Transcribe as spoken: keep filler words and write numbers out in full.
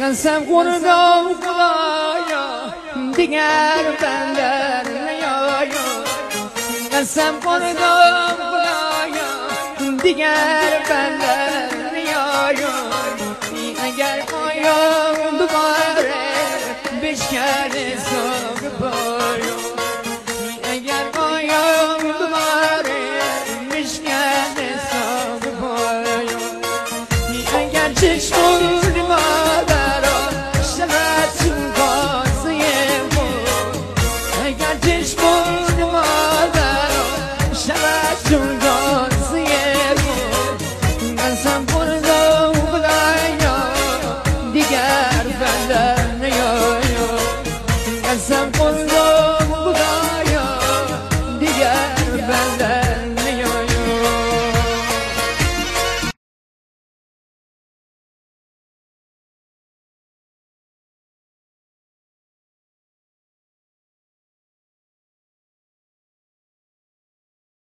قسم خوردم خدایا دیگر بندر نیایا قسم خوردم خدایا دیگر بندر نیایا اگر پایم دوباره بشکن ساق پایا اگر پایم دوباره بشکن ساق پایا اگر چشم